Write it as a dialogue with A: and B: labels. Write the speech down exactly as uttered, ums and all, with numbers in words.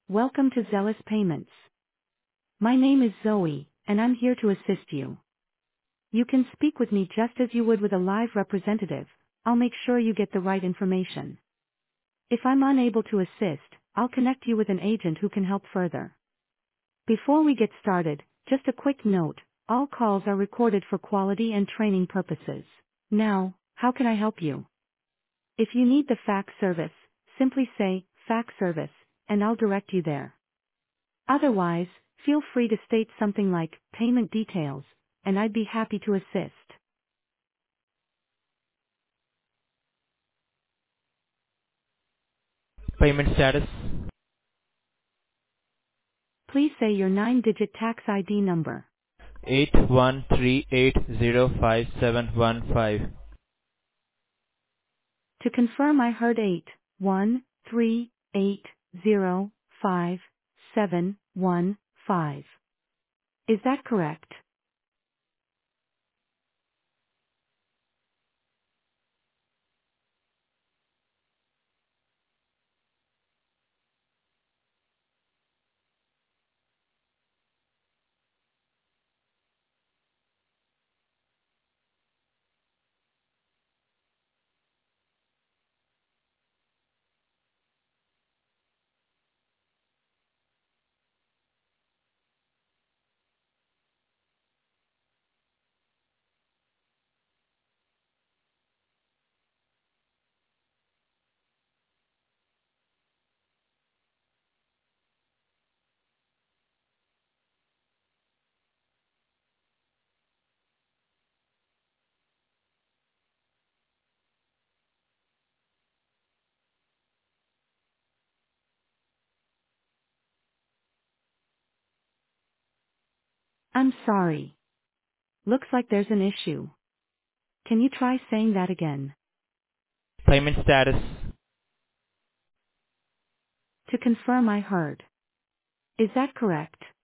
A: Welcome to Zealous Payments. My name is Zoe, and I'm here to assist you. You can speak with me just as you would with a live representative. I'll make sure you get the right information. If I'm unable to assist, I'll connect you with an agent who can help further. Before we get started, just a quick note, all calls are recorded for quality and training purposes. Now, how can I help you? If you need the fax service, simply say, fax service, and I'll direct you there. Otherwise, feel free to state something like, payment details, and I'd be happy to assist.
B: Payment status
A: Please say your nine-digit tax I D number.
B: eight one three eight zero five seven one five.
A: To confirm I heard eight, one, three, eight, zero, five, seven, one, five. Is that correct? I'm sorry. Looks like there's an issue. Can you try saying that again?
B: Payment status
A: To confirm I heard. Is that correct?